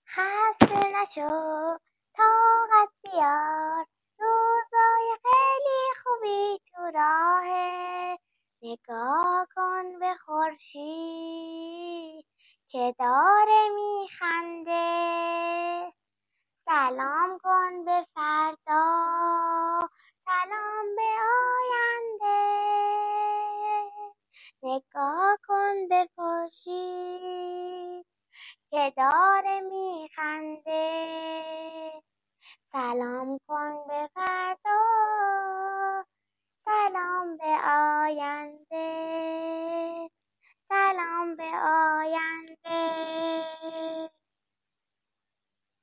خسته نشو، طاقت بیار، روزای خیلی خوبی تو راهه. نگاه کن به خورشید که داره میخنده. سلام کن به فردا، سلام به آینده. نگاه کن به خورشید که داره میخنده. سلام کن به